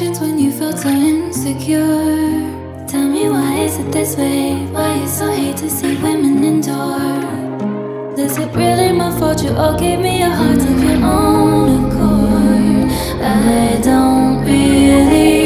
reactions when you felt so insecure? Tell me, why is it this way? Why you so hate to see women endure? Is it really my fault you all gave me your hearts of your own accord? I don't really